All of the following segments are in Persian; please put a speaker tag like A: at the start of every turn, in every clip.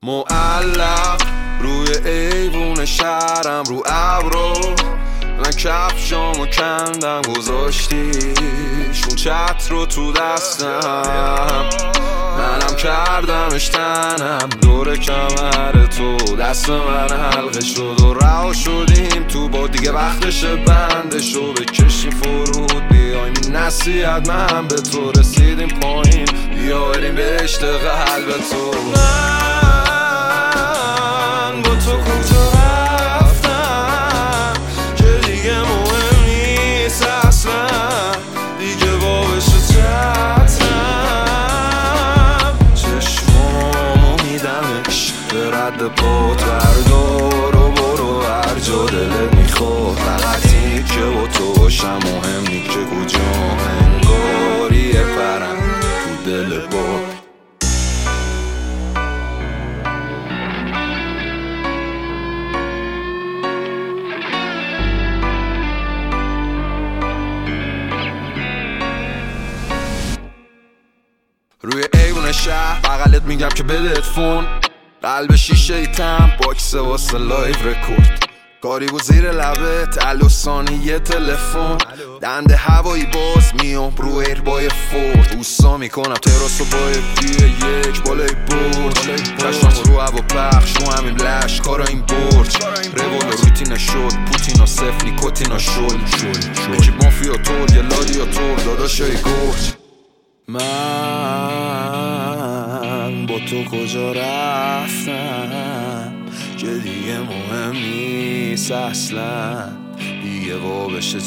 A: معلق روی ایوون شهرم رو ابرو، من کفشامو کندم گذاشتیش اون چتر رو تو دستم، منم کردمش تنم دور کمر تو، دست من حلقه شد و رها شدیم تو با دیگه وقتشه بندشو بکشیم فرود، بیایم این نصیحت من به تو، رسیدیم پایین بیا بریم به عشق قلب تو. من با تو کجا رفتم که دیگه مهم نیست اصلا، دیگه بابش چترم، چشمامو میدمش به رد پات، بردار و برو هر جا دلت میخواد، فقط اینی که با تو باشم مهم نی که کجا، انگاریه پرم تو دل باد. روی ایوون شهر بغلت میگم که بده فون، قلب شیشه ایتم باکس واسه لایو رکورد، کاری بود زیر لبت الو ثانیه تلفن، دنده هوایی باز میام رو ایربای فورد، اوستا میکنم تراس و با یک بالای برد، کشتم رو هوا پخش رو همین لش کارا این برج، روال روتینا شد پوتینا صف نیکوتینا شد، اکیب مافیا تور یه لادیا تور داداشای گرج. من با تو کجا رفتم که دیگه مهم نیست اصلا، دیگه بابشه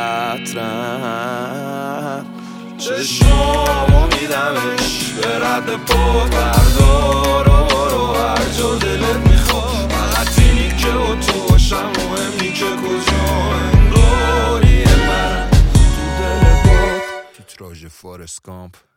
A: چترم، چشمامو میدمش به رد پات، بردار و برو هر جا دلت میخواد، فقط اینی که با تو باشم مهم نی که کجا، انگاریه من تو دل باد. تیتراژ فارست کامپ.